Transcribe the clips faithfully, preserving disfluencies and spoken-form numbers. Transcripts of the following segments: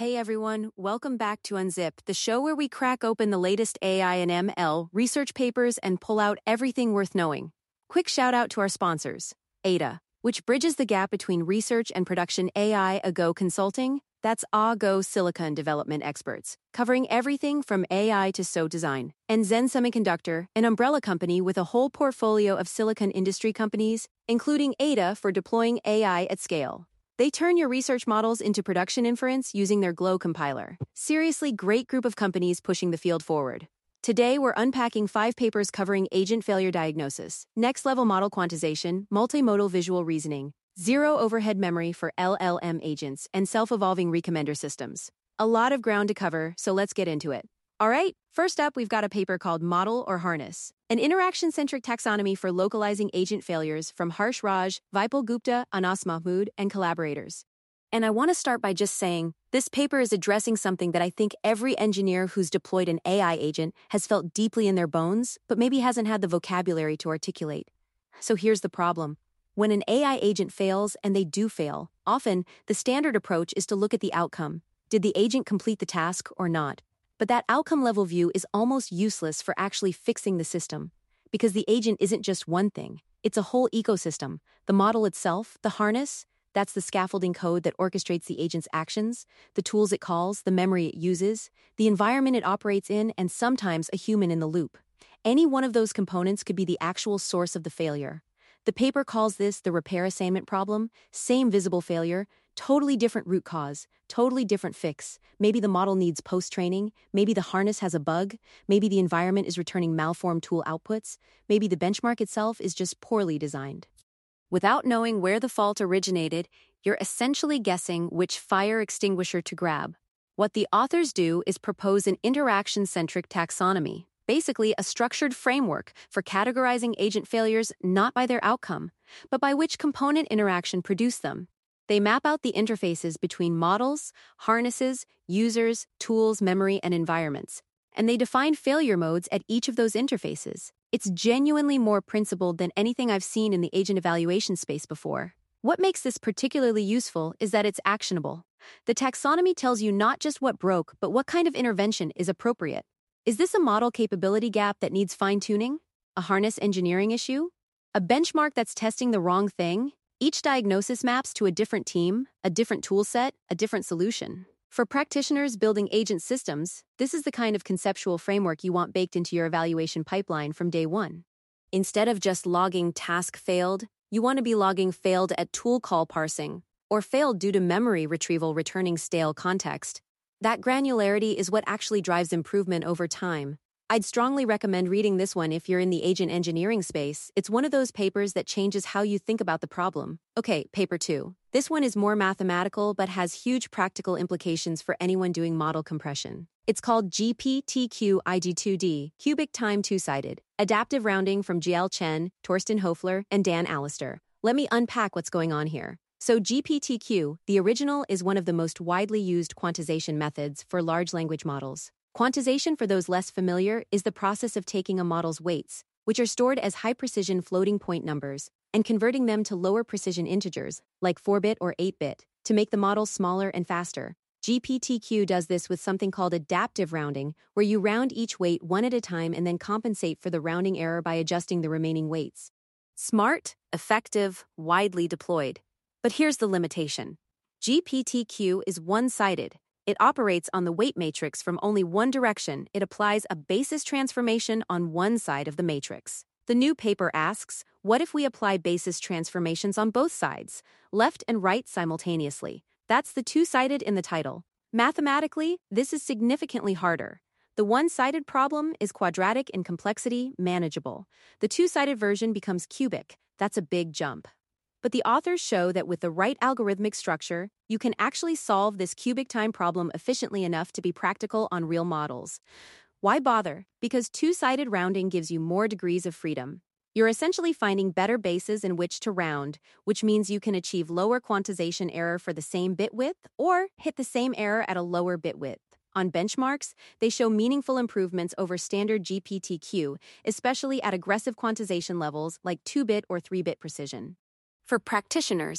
Hey everyone, welcome back to Unzip, the show where we crack open the latest A I and M L research papers and pull out everything worth knowing. Quick shout out to our sponsors, Ada, which bridges the gap between research and production A I Ago Consulting, that's Ago Silicon development experts, covering everything from A I to S O design, and Zen Semiconductor, an umbrella company with a whole portfolio of silicon industry companies, including Ada for deploying A I at scale. They turn your research models into production inference using their Glow compiler. Seriously, great group of companies pushing the field forward. Today, we're unpacking five papers covering agent failure diagnosis, next-level model quantization, multimodal visual reasoning, zero overhead memory for L L M agents, and self-evolving recommender systems. A lot of ground to cover, so let's get into it. All right, first up, we've got a paper called Model or Harness, an interaction-centric taxonomy for localizing agent failures from Harsh Raj, Vipul Gupta, Anas Mahmood, and collaborators. And I want to start by just saying, this paper is addressing something that I think every engineer who's deployed an A I agent has felt deeply in their bones, but maybe hasn't had the vocabulary to articulate. So here's the problem. When an A I agent fails, and they do fail, often the standard approach is to look at the outcome. Did the agent complete the task or not? But that outcome-level view is almost useless for actually fixing the system, because the agent isn't just one thing. It's a whole ecosystem. The model itself, the harness, that's the scaffolding code that orchestrates the agent's actions, the tools it calls, the memory it uses, the environment it operates in, and sometimes a human in the loop. Any one of those components could be the actual source of the failure. The paper calls this the repair assignment problem, same visible failure, totally different root cause, totally different fix. Maybe the model needs post-training, maybe the harness has a bug, maybe the environment is returning malformed tool outputs, maybe the benchmark itself is just poorly designed. Without knowing where the fault originated, you're essentially guessing which fire extinguisher to grab. What the authors do is propose an interaction-centric taxonomy, basically a structured framework for categorizing agent failures not by their outcome, but by which component interaction produced them. They map out the interfaces between models, harnesses, users, tools, memory, and environments, and they define failure modes at each of those interfaces. It's genuinely more principled than anything I've seen in the agent evaluation space before. What makes this particularly useful is that it's actionable. The taxonomy tells you not just what broke, but what kind of intervention is appropriate. Is this a model capability gap that needs fine-tuning? A harness engineering issue? A benchmark that's testing the wrong thing? Each diagnosis maps to a different team, a different toolset, a different solution. For practitioners building agent systems, this is the kind of conceptual framework you want baked into your evaluation pipeline from day one. Instead of just logging task failed, you want to be logging failed at tool call parsing, or failed due to memory retrieval returning stale context. That granularity is what actually drives improvement over time. I'd strongly recommend reading this one if you're in the agent engineering space. It's one of those papers that changes how you think about the problem. Okay, paper two. This one is more mathematical but has huge practical implications for anyone doing model compression. It's called G P T Q I G two D, Cubic Time Two-Sided, Adaptive Rounding from Jiel Chen, Torsten Hofler, and Dan Allister. Let me unpack what's going on here. So G P T Q, the original, is one of the most widely used quantization methods for large language models. Quantization, for those less familiar, is the process of taking a model's weights, which are stored as high-precision floating point numbers, and converting them to lower-precision integers, like four bit or eight bit, to make the model smaller and faster. G P T Q does this with something called adaptive rounding, where you round each weight one at a time and then compensate for the rounding error by adjusting the remaining weights. Smart, effective, widely deployed. But here's the limitation. G P T Q is one-sided. It operates on the weight matrix from only one direction. It applies a basis transformation on one side of the matrix. The new paper asks, what if we apply basis transformations on both sides, left and right simultaneously? That's the two-sided in the title. Mathematically, this is significantly harder. The one-sided problem is quadratic in complexity, manageable. The two-sided version becomes cubic. That's a big jump. But the authors show that with the right algorithmic structure, you can actually solve this cubic time problem efficiently enough to be practical on real models. Why bother? Because two-sided rounding gives you more degrees of freedom. You're essentially finding better bases in which to round, which means you can achieve lower quantization error for the same bit width or hit the same error at a lower bit width. On benchmarks, they show meaningful improvements over standard G P T Q, especially at aggressive quantization levels like two bit or three bit precision. For practitioners,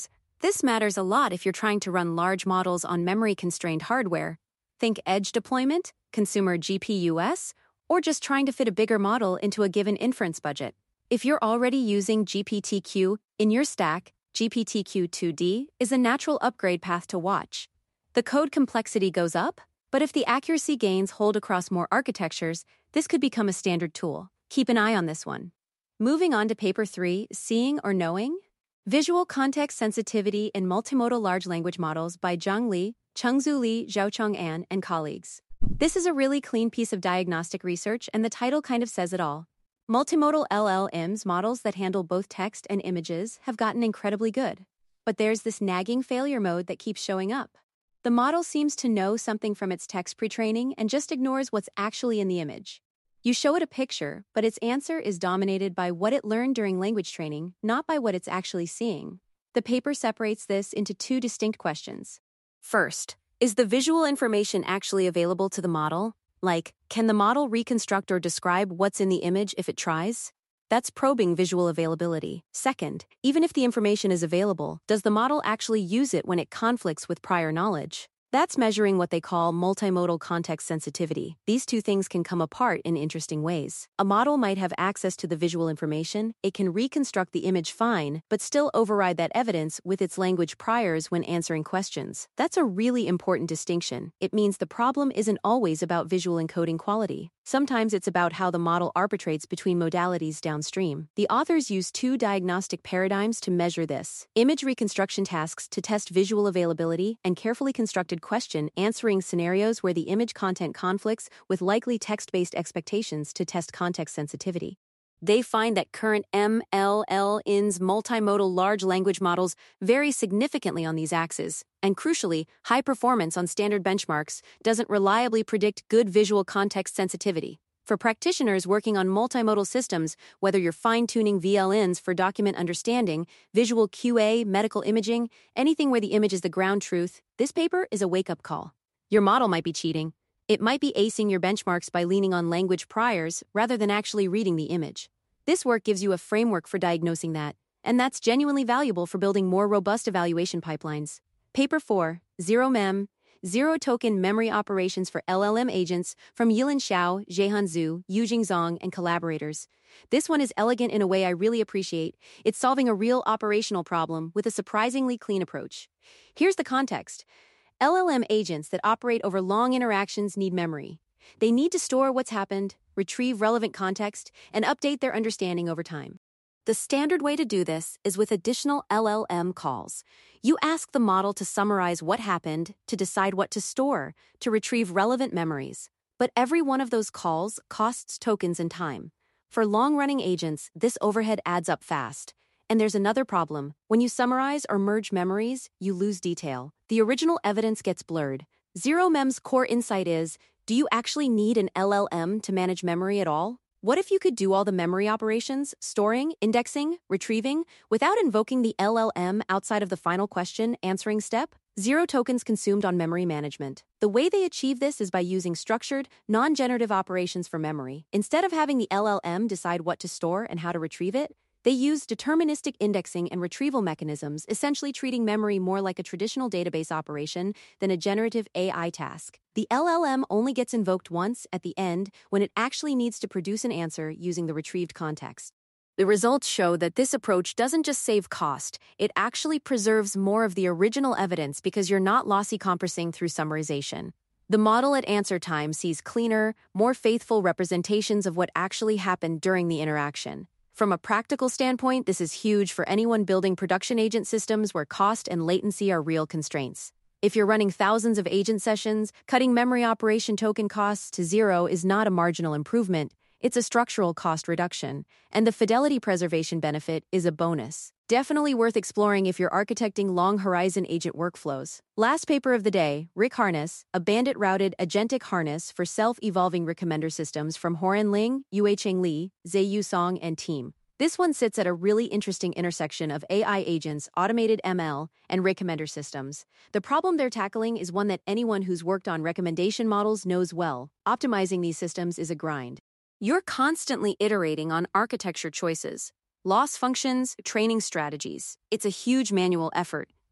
This matters a lot if you're trying to run large models on memory-constrained hardware. Think edge deployment, consumer G P Us, or just trying to fit a bigger model into a given inference budget. If you're already using G P T Q in your stack, G P T Q two D is a natural upgrade path to watch. The code complexity goes up, but if the accuracy gains hold across more architectures, this could become a standard tool. Keep an eye on this one. Moving on to paper three, Seeing or Knowing? Visual Context Sensitivity in Multimodal Large Language Models by Zhang Li, Chengzu Li, Xiaocheng An, and colleagues. This is a really clean piece of diagnostic research, and the title kind of says it all. Multimodal L L Ms, models that handle both text and images, have gotten incredibly good. But there's this nagging failure mode that keeps showing up. The model seems to know something from its text pre-training and just ignores what's actually in the image. You show it a picture, but its answer is dominated by what it learned during language training, not by what it's actually seeing. The paper separates this into two distinct questions. First, is the visual information actually available to the model? Like, can the model reconstruct or describe what's in the image if it tries? That's probing visual availability. Second, even if the information is available, does the model actually use it when it conflicts with prior knowledge? That's measuring what they call multimodal context sensitivity. These two things can come apart in interesting ways. A model might have access to the visual information, it can reconstruct the image fine, but still override that evidence with its language priors when answering questions. That's a really important distinction. It means the problem isn't always about visual encoding quality. Sometimes it's about how the model arbitrates between modalities downstream. The authors use two diagnostic paradigms to measure this: image reconstruction tasks to test visual availability, and carefully constructed question answering scenarios where the image content conflicts with likely text-based expectations to test context sensitivity. They find that current M L L Ns multimodal large language models vary significantly on these axes, and crucially, high performance on standard benchmarks doesn't reliably predict good visual context sensitivity. For practitioners working on multimodal systems, whether you're fine-tuning V L Ns for document understanding, visual Q A, medical imaging, anything where the image is the ground truth, this paper is a wake-up call. Your model might be cheating. It might be acing your benchmarks by leaning on language priors rather than actually reading the image. This work gives you a framework for diagnosing that, and that's genuinely valuable for building more robust evaluation pipelines. Paper four, Zero Mem, Zero Token Memory Operations for L L M Agents from Yilin Xiao, Zhehan Zhu, Yujing Zhang, and collaborators. This one is elegant in a way I really appreciate. It's solving a real operational problem with a surprisingly clean approach. Here's the context. L L M agents that operate over long interactions need memory. They need to store what's happened, retrieve relevant context, and update their understanding over time. The standard way to do this is with additional L L M calls. You ask the model to summarize what happened, to decide what to store, to retrieve relevant memories. But every one of those calls costs tokens and time. For long-running agents, this overhead adds up fast. And there's another problem. When you summarize or merge memories, you lose detail. The original evidence gets blurred. Zero Mem's core insight is, do you actually need an L L M to manage memory at all? What if you could do all the memory operations, storing, indexing, retrieving, without invoking the L L M outside of the final question answering step? Zero tokens consumed on memory management. The way they achieve this is by using structured, non-generative operations for memory. Instead of having the L L M decide what to store and how to retrieve it, they use deterministic indexing and retrieval mechanisms, essentially treating memory more like a traditional database operation than a generative A I task. The L L M only gets invoked once at the end when it actually needs to produce an answer using the retrieved context. The results show that this approach doesn't just save cost, it actually preserves more of the original evidence because you're not lossy compressing through summarization. The model at answer time sees cleaner, more faithful representations of what actually happened during the interaction. From a practical standpoint, this is huge for anyone building production agent systems where cost and latency are real constraints. If you're running thousands of agent sessions, cutting memory operation token costs to zero is not a marginal improvement, it's a structural cost reduction, and the fidelity preservation benefit is a bonus. Definitely worth exploring if you're architecting long-horizon agent workflows. Last paper of the day, Rick Harness, a bandit-routed agentic harness for self-evolving recommender systems from Horan Ling, Yuecheng Li, Zheyu Song, and team. This one sits at a really interesting intersection of A I agents, automated M L, and recommender systems. The problem they're tackling is one that anyone who's worked on recommendation models knows well. Optimizing these systems is a grind. You're constantly iterating on architecture choices, loss functions, training strategies. It's a huge manual effort.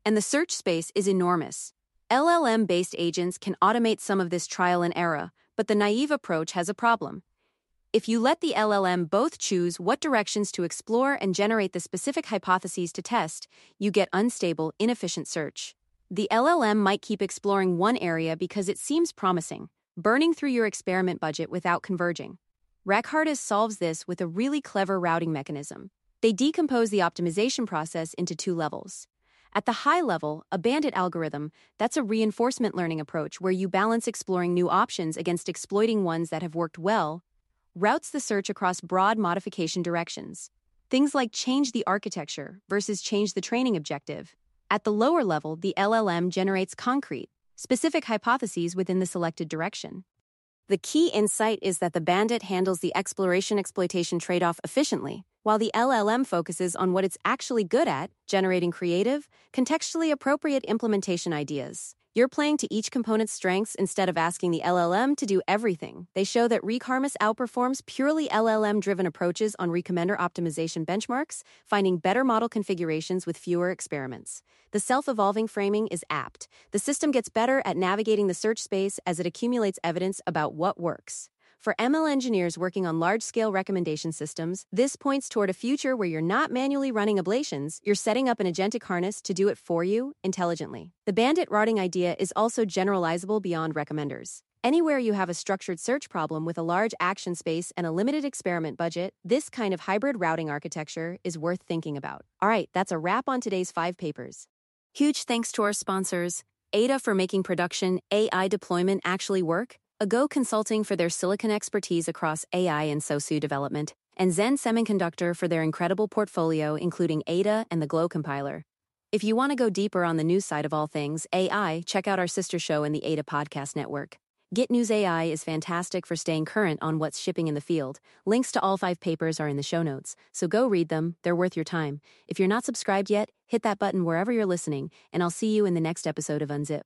And the search space is enormous. L L M-based agents can automate some of this trial and error, but the naive approach has a problem. If you let the L L M both choose what directions to explore and generate the specific hypotheses to test, you get unstable, inefficient search. The L L M might keep exploring one area because it seems promising, burning through your experiment budget without converging. RecHardist solves this with a really clever routing mechanism. They decompose the optimization process into two levels. At the high level, a bandit algorithm, that's a reinforcement learning approach where you balance exploring new options against exploiting ones that have worked well, routes the search across broad modification directions. Things like change the architecture versus change the training objective. At the lower level, the L L M generates concrete, specific hypotheses within the selected direction. The key insight is that the bandit handles the exploration-exploitation trade-off efficiently, while the L L M focuses on what it's actually good at, generating creative, contextually appropriate implementation ideas. You're playing to each component's strengths instead of asking the L L M to do everything. They show that RecHarness outperforms purely L L M-driven approaches on recommender optimization benchmarks, finding better model configurations with fewer experiments. The self-evolving framing is apt. The system gets better at navigating the search space as it accumulates evidence about what works. For M L engineers working on large-scale recommendation systems, this points toward a future where you're not manually running ablations, you're setting up an agentic harness to do it for you intelligently. The bandit routing idea is also generalizable beyond recommenders. Anywhere you have a structured search problem with a large action space and a limited experiment budget, this kind of hybrid routing architecture is worth thinking about. All right, that's a wrap on today's five papers. Huge thanks to our sponsors, Ada for making production A I deployment actually work, Ago Consulting for their silicon expertise across A I and SoSu development, and Zen Semiconductor for their incredible portfolio including Ada and the Glow compiler. If you want to go deeper on the news side of all things A I, check out our sister show in the Ada Podcast Network. Get News A I is fantastic for staying current on what's shipping in the field. Links to all five papers are in the show notes, so go read them, they're worth your time. If you're not subscribed yet, hit that button wherever you're listening, and I'll see you in the next episode of Unzip.